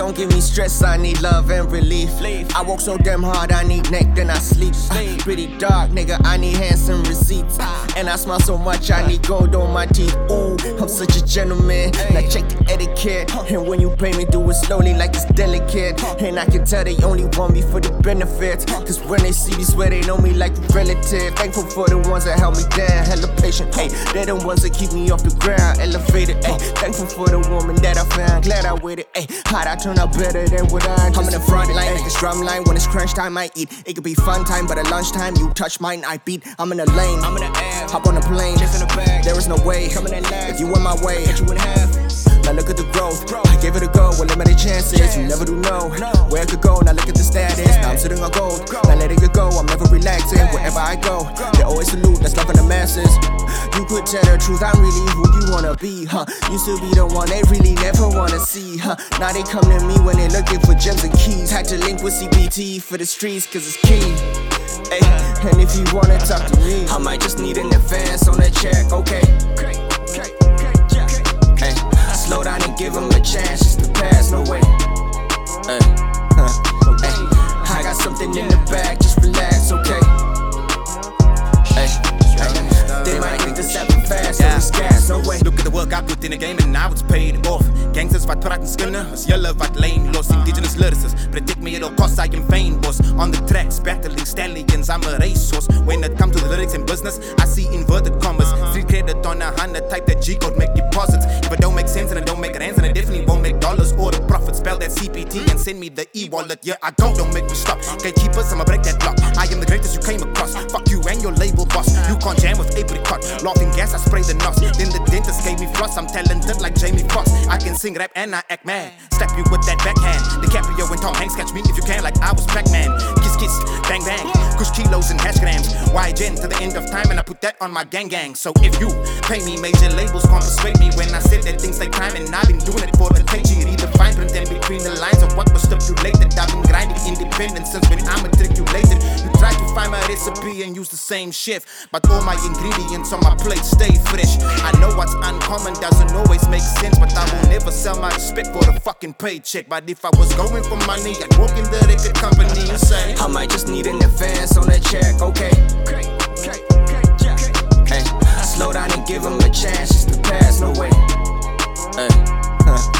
don't give me stress, I need love and relief. I work so damn hard, I need neck, then I sleep. Pretty dark, nigga, I need handsome receipts. And I smile so much, I need gold on my teeth. Ooh, I'm such a gentleman. Now check the etiquette. And when you pay me, do it slowly like it's delicate. And I can tell they only want me for the benefits. Cause when they see me, swear they know me like a relative. Thankful for the ones that held me down, hella patient. Ayy, they're the ones that keep me off the ground, elevated. Ayy, thankful for the woman that I found, glad I with it. Ayy, how'd I turn out better than what I just I'm in the front line, like a drum line. When it's crunch time, I eat. It could be fun time, but at lunchtime, you touch mine, I beat. I'm in the lane, I'm in the air, hop on the plane, just in the bag. There is no way, coming in last. If you in my way, hit you in half. Now look at the growth, I gave it a go with limited chances. You never do know where it could go. Now look at the status, now I'm sitting on gold. Now letting it go, I'm never relaxing. Wherever I go, they always salute, that's love in the masses. You could tell the truth, I'm really who you wanna be, huh? Used to be the one they really never wanna see, huh? Now they come to me when they looking for gems and keys. Had to link with CBT for the streets, cause it's key. Ay, and if you wanna talk to me, I might just need an advance on that check, okay? Ay, slow down and give them a chance just to pass, no way. Ay, I got something in the bag, just relax, okay? They might think this happened fast, so it's gas, no way. Look at the work I put in the game and now it's paid off. Gangsters wat praat en skinnen, as julle wat lane los. Indigenous lyricists, protect me at all costs, I am vain boss. On the tracks, battling stallions, I'm a racehorse. When it comes to the lyrics and business, I see inverted commas. Street credit on 100, type that G-code, make deposits. If it don't make sense and it don't make rands, and it definitely won't make dollars or the profit. Spell that CPT and send me the e-wallet. Yeah, I go, don't make me stop. Gatekeepers, I'ma break that block. I am the greatest you came across. Fuck you and your label boss. You can't jam with apricot. Laughing gas, I spray the knots. Then the dentist gave me floss. I'm talented like Jamie Foxx. I can sing rap and I act mad. Slap you with that backhand. DiCaprio and Tom Hanks, catch me if you can, like I was Pac-Man. Kiss, kiss, bang, bang. Kush kilos and hash grams. YGen to the end of time, and I put that on my gang gang. So if you pay me, major labels can't persuade me when I said that things take time, and I've been doing it for the paycheck. Read the fine print and between the lines of what was stipulated. I've been grinding independent since when I'm matriculated. You try to find my recipe and use the same shift, but all my ingredients on my plate stay fresh. I know what's uncommon doesn't always make sense, but I will never sell my respect for a fucking paycheck. But if I was going for money, I'd walk in the record company and say, I might just need an advance on that check, okay? Ay, slow down and give them a chance just to pass, no way. Ay,